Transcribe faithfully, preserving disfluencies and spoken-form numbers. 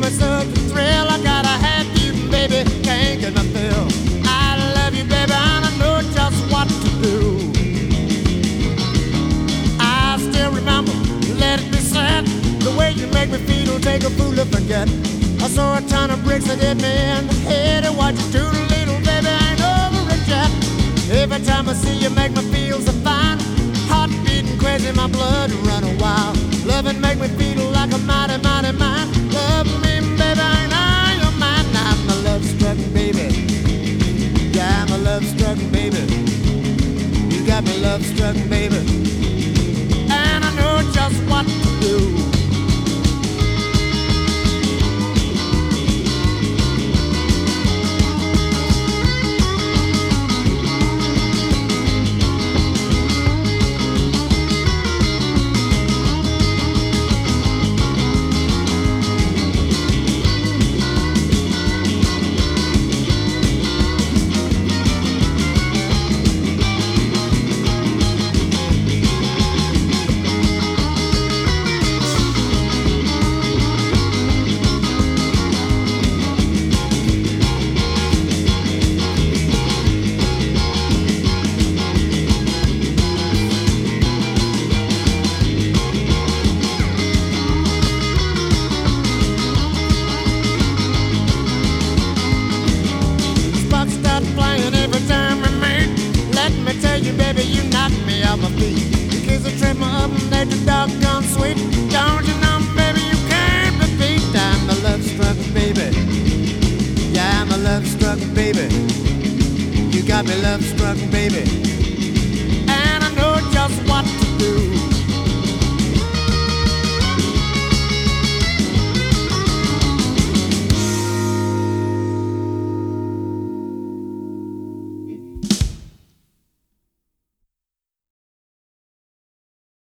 me such a thrill. I gotta have you, baby, can't get my fill. I love you, baby, and I know just what to do. I still remember, let it be said, the way you make me feel, take a fool to forget. I saw a ton of bricks that hit me in the head, and what you do to little baby ain't over it yet. Every time I see you make me feel so fine, heart beating crazy, my blood running wild. Loving make me feel like a mighty, mighty man. Love me, baby, and I your mind. I'm a love struck baby. Yeah, I'm a love struck baby. You got me love struck baby, and I know just what to do. Baby, you knock me off my feet. You kiss a trip my up and let the doggone sweet. Don't you know, baby, you can't repeat. I'm a love struck baby. Yeah, I'm a love struck baby. You got me love struck baby.